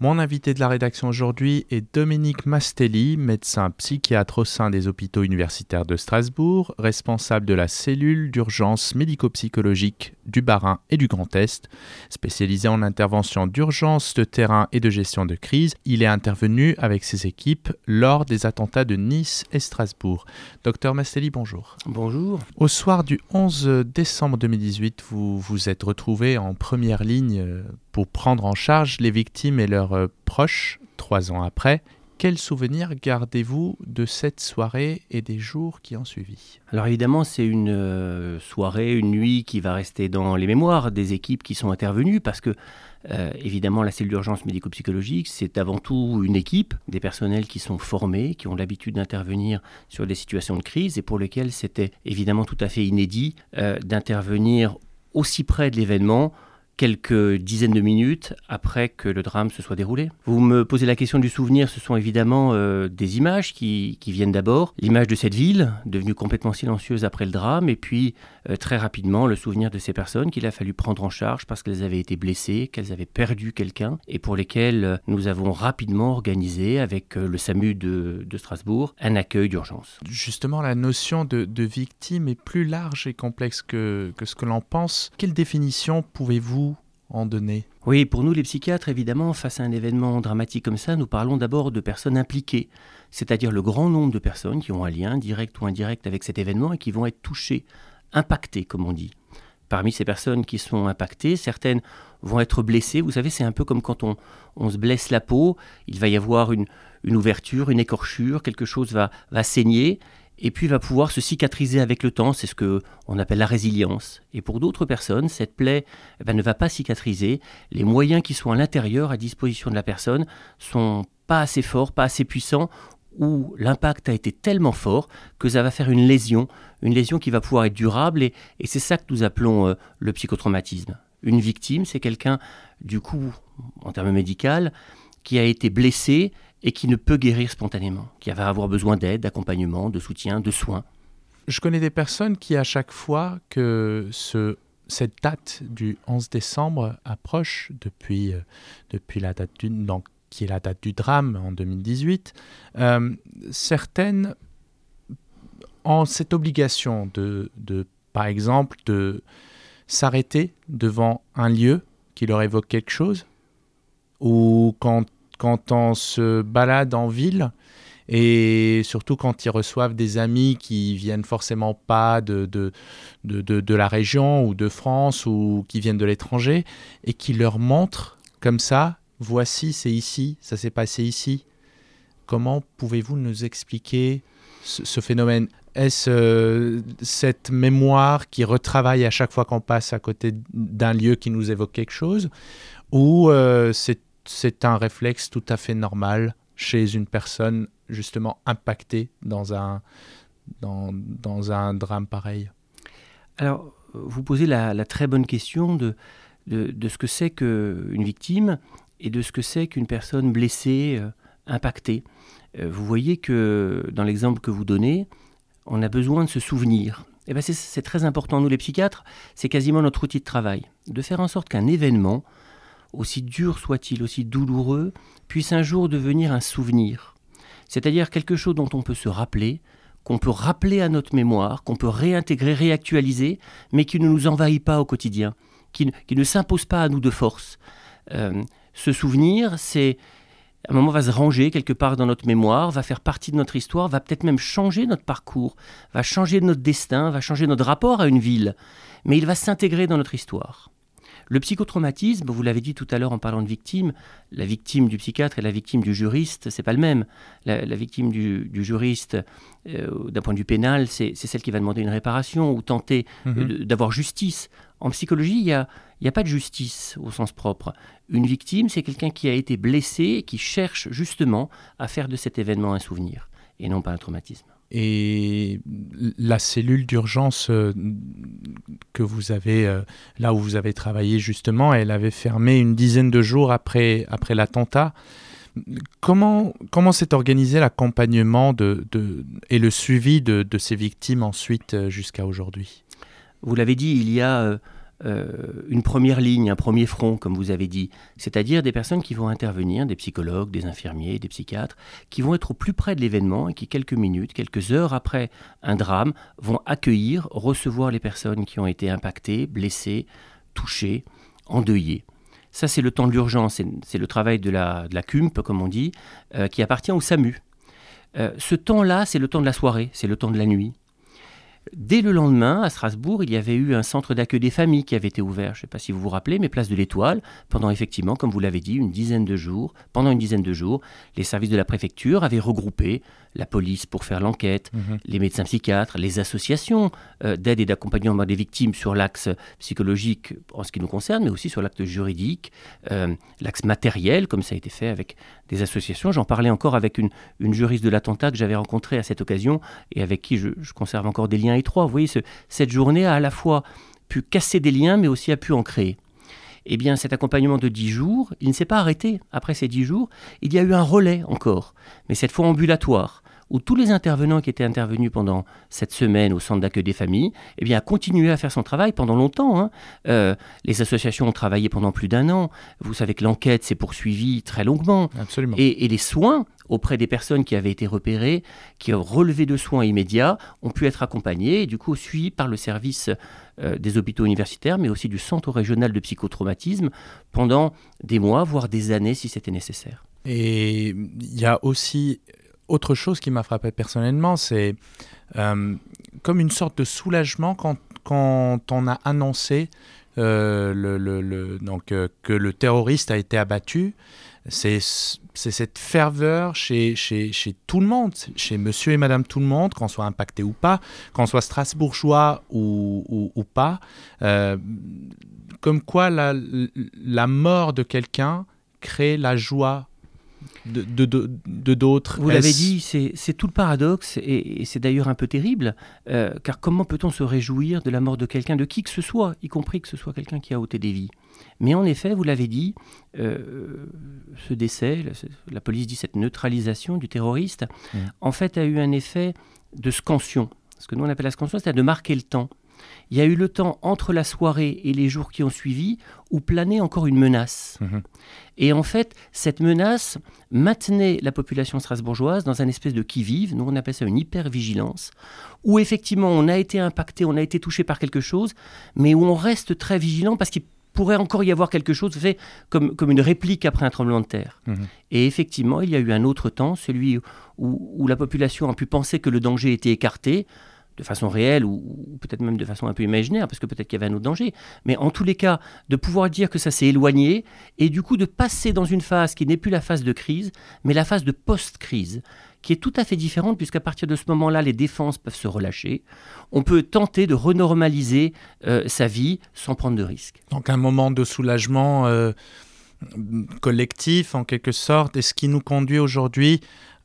Mon invité de la rédaction aujourd'hui est Dominique Mastelli, médecin psychiatre au sein des hôpitaux universitaires de Strasbourg, responsable de la cellule d'urgence médico-psychologique du Bas-Rhin et du Grand Est. Spécialisé en intervention d'urgence, de terrain et de gestion de crise, il est intervenu avec ses équipes lors des attentats de Nice et Strasbourg. Docteur Mastelli, bonjour. Bonjour. Au soir du 11 décembre 2018, vous vous êtes retrouvé en première ligne pour prendre en charge les victimes et leurs proches 3 ans après. Quels souvenirs gardez-vous de cette soirée et des jours qui ont suivi ? Alors évidemment, c'est une soirée, une nuit qui va rester dans les mémoires des équipes qui sont intervenues parce que, évidemment, la cellule d'urgence médico-psychologique, c'est avant tout une équipe, des personnels qui sont formés, qui ont l'habitude d'intervenir sur des situations de crise et pour lesquelles c'était évidemment tout à fait inédit d'intervenir aussi près de l'événement quelques dizaines de minutes après que le drame se soit déroulé. Vous me posez la question du souvenir, ce sont évidemment des images qui viennent d'abord. L'image de cette ville, devenue complètement silencieuse après le drame, et puis très rapidement le souvenir de ces personnes qu'il a fallu prendre en charge parce qu'elles avaient été blessées, qu'elles avaient perdu quelqu'un, et pour lesquelles nous avons rapidement organisé, avec le SAMU de Strasbourg, un accueil d'urgence. Justement, la notion de victime est plus large et complexe que ce que l'on pense. Quelle définition pouvez-vous en donner ? Oui, pour nous les psychiatres, évidemment, face à un événement dramatique comme ça, nous parlons d'abord de personnes impliquées, c'est-à-dire le grand nombre de personnes qui ont un lien direct ou indirect avec cet événement et qui vont être touchées, impactées, comme on dit. Parmi ces personnes qui sont impactées, certaines vont être blessées. Vous savez, c'est un peu comme quand on se blesse la peau, il va y avoir une ouverture, une écorchure, quelque chose va saigner, et puis va pouvoir se cicatriser avec le temps, c'est ce qu'on appelle la résilience. Et pour d'autres personnes, cette plaie ne va pas cicatriser. Les moyens qui sont à l'intérieur, à disposition de la personne, sont pas assez forts, pas assez puissants, où l'impact a été tellement fort que ça va faire une lésion qui va pouvoir être durable, et c'est ça que nous appelons le psychotraumatisme. Une victime, c'est quelqu'un, du coup, en termes médicaux, qui a été blessé et qui ne peut guérir spontanément, qui va avoir besoin d'aide, d'accompagnement, de soutien, de soins. Je connais des personnes qui, à chaque fois que cette date du 11 décembre approche, depuis la date qui est la date du drame en 2018, certaines ont cette obligation de, par exemple, de s'arrêter devant un lieu qui leur évoque quelque chose, ou quand on se balade en ville, et surtout quand ils reçoivent des amis qui viennent forcément pas de la région ou de France ou qui viennent de l'étranger, et qui leur montrent comme ça, voici, c'est ici, ça s'est passé ici. Comment pouvez-vous nous expliquer ce phénomène ? Est-ce cette mémoire qui retravaille à chaque fois qu'on passe à côté d'un lieu qui nous évoque quelque chose, ou c'est un réflexe tout à fait normal chez une personne justement impactée dans un drame pareil ? Alors, vous posez la très bonne question de ce que c'est qu'une victime et de ce que c'est qu'une personne blessée, impactée. Vous voyez que dans l'exemple que vous donnez, on a besoin de se souvenir. Et c'est très important. Nous, les psychiatres, c'est quasiment notre outil de travail, de faire en sorte qu'un événement, aussi dur soit-il, aussi douloureux, puisse un jour devenir un souvenir. C'est-à-dire quelque chose dont on peut se rappeler, qu'on peut rappeler à notre mémoire, qu'on peut réintégrer, réactualiser, mais qui ne nous envahit pas au quotidien, qui ne s'impose pas à nous de force. Ce souvenir, à un moment, va se ranger quelque part dans notre mémoire, va faire partie de notre histoire, va peut-être même changer notre parcours, va changer notre destin, va changer notre rapport à une ville, mais il va s'intégrer dans notre histoire. Le psychotraumatisme, vous l'avez dit tout à l'heure en parlant de victime, la victime du psychiatre et la victime du juriste, c'est pas le même. La victime du juriste, d'un point de vue pénal, c'est celle qui va demander une réparation ou tenter d'avoir justice. En psychologie, il n'y a pas de justice au sens propre. Une victime, c'est quelqu'un qui a été blessé et qui cherche justement à faire de cet événement un souvenir et non pas un traumatisme. Et la cellule d'urgence que vous avez, là où vous avez travaillé justement, elle avait fermé une dizaine de jours après l'attentat. Comment s'est organisé l'accompagnement et le suivi de ces victimes ensuite jusqu'à aujourd'hui ? Vous l'avez dit, il y a une première ligne, un premier front, comme vous avez dit, c'est-à-dire des personnes qui vont intervenir, des psychologues, des infirmiers, des psychiatres, qui vont être au plus près de l'événement et qui, quelques minutes, quelques heures après un drame, vont accueillir, recevoir les personnes qui ont été impactées, blessées, touchées, endeuillées. Ça, c'est le temps de l'urgence, c'est le travail de la CUMP, comme on dit, qui appartient au SAMU. Ce temps-là, c'est le temps de la soirée, c'est le temps de la nuit. Dès le lendemain, à Strasbourg, il y avait eu un centre d'accueil des familles qui avait été ouvert. Je ne sais pas si vous vous rappelez, mais place de l'Étoile, pendant effectivement, comme vous l'avez dit, pendant une dizaine de jours, les services de la préfecture avaient regroupé la police pour faire l'enquête, les médecins psychiatres, les associations d'aide et d'accompagnement des victimes sur l'axe psychologique en ce qui nous concerne, mais aussi sur l'acte juridique, l'axe matériel, comme ça a été fait avec des associations. J'en parlais encore avec une juriste de l'attentat que j'avais rencontrée à cette occasion et avec qui je conserve encore des liens étroits. Vous voyez, cette journée a à la fois pu casser des liens, mais aussi a pu en créer. Eh bien, cet accompagnement de 10 jours, il ne s'est pas arrêté. Après ces 10 jours, il y a eu un relais encore, mais cette fois ambulatoire, où tous les intervenants qui étaient intervenus pendant cette semaine au centre d'accueil des familles, eh bien, a continué à faire son travail pendant longtemps. Les associations ont travaillé pendant plus d'1 an. Vous savez que l'enquête s'est poursuivie très longuement. Absolument. Et les soins auprès des personnes qui avaient été repérées, qui ont relevé de soins immédiats, ont pu être accompagnés et du coup suivis par le service des hôpitaux universitaires, mais aussi du centre régional de psychotraumatisme pendant des mois, voire des années si c'était nécessaire. Et il y a aussi autre chose qui m'a frappé personnellement, c'est comme une sorte de soulagement quand on a annoncé que le terroriste a été abattu. C'est cette ferveur chez tout le monde, chez monsieur et madame tout le monde, qu'on soit impacté ou pas, qu'on soit strasbourgeois ou pas. Comme quoi la mort de quelqu'un crée la joie de d'autres. Vous l'avez dit, c'est tout le paradoxe, et c'est d'ailleurs un peu terrible, car comment peut-on se réjouir de la mort de quelqu'un, de qui que ce soit, y compris que ce soit quelqu'un qui a ôté des vies. Mais en effet, vous l'avez dit, ce décès, la police dit cette neutralisation du terroriste, en fait a eu un effet de scansion. Ce que nous on appelle la scansion, c'est-à-dire de marquer le temps. Il y a eu le temps entre la soirée et les jours qui ont suivi où planait encore une menace. Et en fait, cette menace maintenait la population strasbourgeoise dans un espèce de qui-vive, nous on appelle ça une hypervigilance, où effectivement on a été impacté, on a été touché par quelque chose, mais où on reste très vigilant parce qu'il pourrait encore y avoir quelque chose fait comme une réplique après un tremblement de terre. Et effectivement, il y a eu un autre temps, celui où la population a pu penser que le danger était écarté, de façon réelle ou peut-être même de façon un peu imaginaire, parce que peut-être qu'il y avait un autre danger. Mais en tous les cas, de pouvoir dire que ça s'est éloigné et du coup de passer dans une phase qui n'est plus la phase de crise, mais la phase de post-crise, qui est tout à fait différente puisqu'à partir de ce moment-là, les défenses peuvent se relâcher. On peut tenter de renormaliser sa vie sans prendre de risques. Donc un moment de soulagement collectif en quelque sorte, et ce qui nous conduit aujourd'hui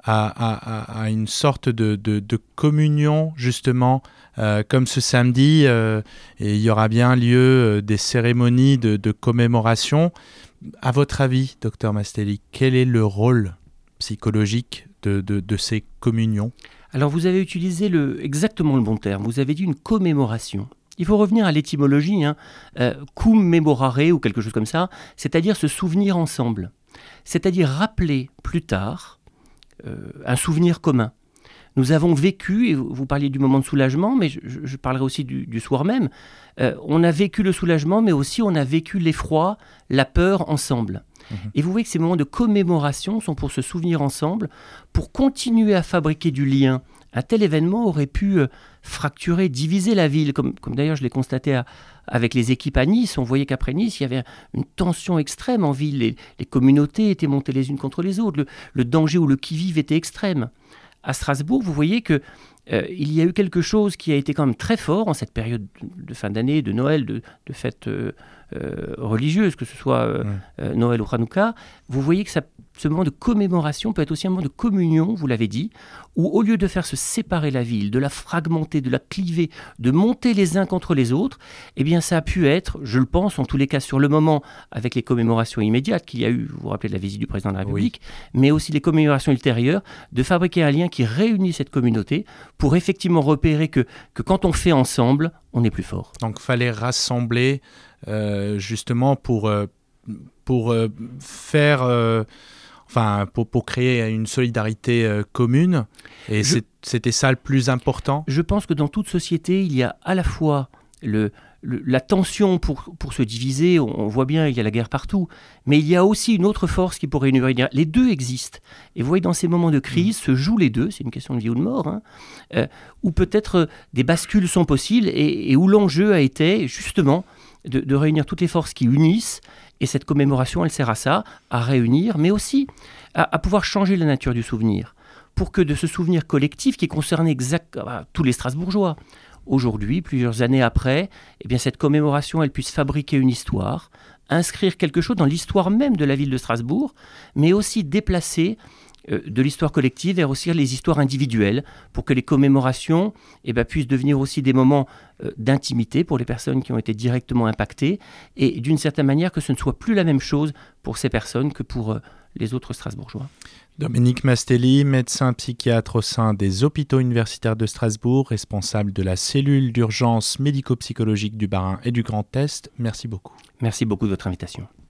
à une sorte de communion, justement, comme ce samedi, et il y aura bien lieu des cérémonies de commémoration. À votre avis, Dr Mastelli, quel est le rôle psychologique de ces communions ? Alors vous avez utilisé exactement le bon terme, vous avez dit une commémoration. Il faut revenir à l'étymologie, cum memorare ou quelque chose comme ça, c'est-à-dire se souvenir ensemble, c'est-à-dire rappeler plus tard un souvenir commun. Nous avons vécu, et vous parliez du moment de soulagement, mais je parlerai aussi du soir même, on a vécu le soulagement, mais aussi on a vécu l'effroi, la peur ensemble. Et vous voyez que ces moments de commémoration sont pour se souvenir ensemble, pour continuer à fabriquer du lien. Un tel événement aurait pu fracturer, diviser la ville, comme d'ailleurs je l'ai constaté avec les équipes à Nice. On voyait qu'après Nice, il y avait une tension extrême en ville. Les communautés étaient montées les unes contre les autres. Le danger ou le qui-vive était extrême. À Strasbourg, vous voyez que il y a eu quelque chose qui a été quand même très fort en cette période de fin d'année, de Noël, de fêtes religieuses, que ce soit Noël ou Hanouka. Vous voyez que ce moment de commémoration peut être aussi un moment de communion, vous l'avez dit, où au lieu de faire se séparer la ville, de la fragmenter, de la cliver, de monter les uns contre les autres, eh bien ça a pu être, je le pense, en tous les cas sur le moment, avec les commémorations immédiates qu'il y a eu, vous vous rappelez de la visite du président de la République, mais aussi les commémorations ultérieures, de fabriquer un lien qui réunit cette communauté pour effectivement repérer que quand on fait ensemble, on est plus fort. Donc il fallait rassembler justement pour faire... pour créer une solidarité commune. Et c'était ça le plus important. Je pense que dans toute société, il y a à la fois la tension pour se diviser. On voit bien, il y a la guerre partout. Mais il y a aussi une autre force qui pourrait nous réunir. Les deux existent. Et vous voyez, dans ces moments de crise, se jouent les deux. C'est une question de vie ou de mort. Où peut-être des bascules sont possibles et où l'enjeu a été justement de réunir toutes les forces qui unissent. Et cette commémoration, elle sert à ça, à réunir, mais aussi à pouvoir changer la nature du souvenir, pour que de ce souvenir collectif qui concernait tous les Strasbourgeois, aujourd'hui, plusieurs années après, eh bien cette commémoration, elle puisse fabriquer une histoire, inscrire quelque chose dans l'histoire même de la ville de Strasbourg, mais aussi déplacer de l'histoire collective vers aussi les histoires individuelles, pour que les commémorations puissent devenir aussi des moments d'intimité pour les personnes qui ont été directement impactées, et d'une certaine manière que ce ne soit plus la même chose pour ces personnes que pour les autres Strasbourgeois. Dominique Mastelli, médecin psychiatre au sein des hôpitaux universitaires de Strasbourg, responsable de la cellule d'urgence médico-psychologique du Bas-Rhin et du Grand Est. Merci beaucoup. Merci beaucoup de votre invitation.